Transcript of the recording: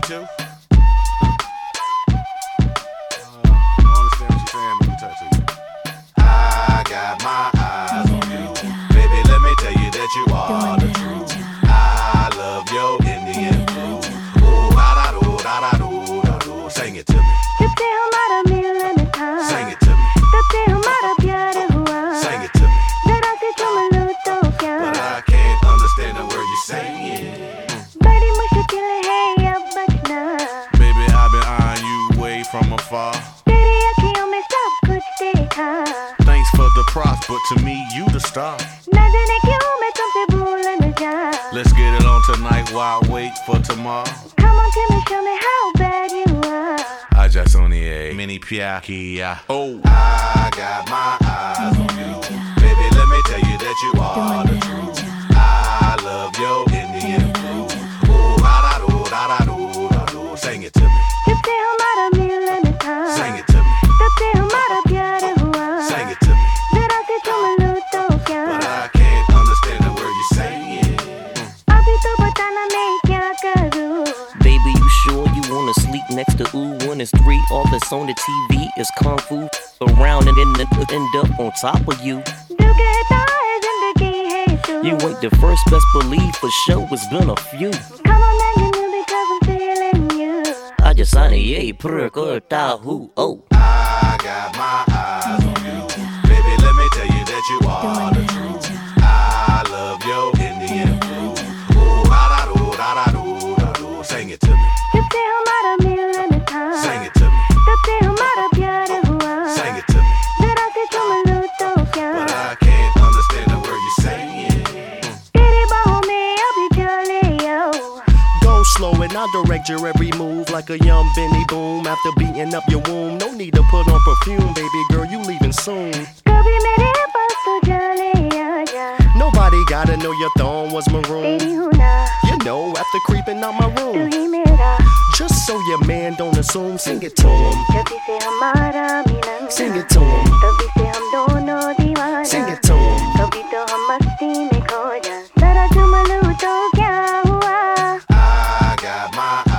too? I don't understand what you're saying. Let me talk to you. I got my eyes on you. Baby, let me tell you that you are the truth. I love your Indian food. Ooh, da-da-doo, da-da-doo, da-doo. Sing it to me. तुझसे हमारा मिलन था, Sing it to me. तब से हमारा प्यार हुआ, Sing it to me. जरा से चूम लूं तो क्या, But I can't understand the word you're saying. बड़ी मुश्किल है अब बचना, Baby, I've been eyeing you way from afar. तेरी अखियों में सब कुछ देखा, Thanks for the props, but to me, you the star. न जाने क्यों मैं तुमसे भूल न जा. Let's get it on tonight while I wait for tomorrow. Come on, tell me, show me how bad you are. I just on the A, mini Piakia. Oh, I got my eyes on you. Baby, let me tell you that you are the truth. I love your Indian food. Ooh, da-da-doo, da-da-doo, da-doo. Sing it to me. जब से हमारा मिलन था, Sing it to me. तब से हमारा प्यार हुआ, Sing it to me. जरा से चूम लूं तो क्या, But I can't understand the word you're saying. अभी तो बताना मैं क्या करूं. Baby, you sure you wanna sleep next to ooh? When it's 3, all that's on the TV is kung fu around and then end up on top of you. दिल कहता है जिंदगी है तू. You ain't the first, best believe for sure it's been a few. Come on, man, you knew because I'm feeling you. I just signed a yay, perk who? Oh, I got my eyes on you. Baby, let me tell you that you are the truth. I love your Indian food. Ooh, da-da-doo, da-da-doo, da-doo. Sing it to me. जब से हमारा मिलन था, Sing it to me. तब से हमारा प्यार हुआ, Sing it to me. जरा से चूम लूं तो क्या, But I can't understand the word you're saying. तेरी बाहों में अभी चले आओ. Go slow and I'll direct your every move like a young Benny Boom. After beating up your womb, no need to put on perfume, baby girl, you leaving soon. कभी मेरे पास तो चले आजा, Nobody gotta know your thorn was maroon. तेरी हूँ ना, You know, after creeping out my तू room, ही मेरा. just so your man don't assume, sing it to him. जब से हमारा मिलन था, Sing it to him. तभी से हम दोनों दीवाना. Sing it to him. कभी तो हम मस्ती में खो जा, जरा चूम लूं तो क्या हुआ. I got my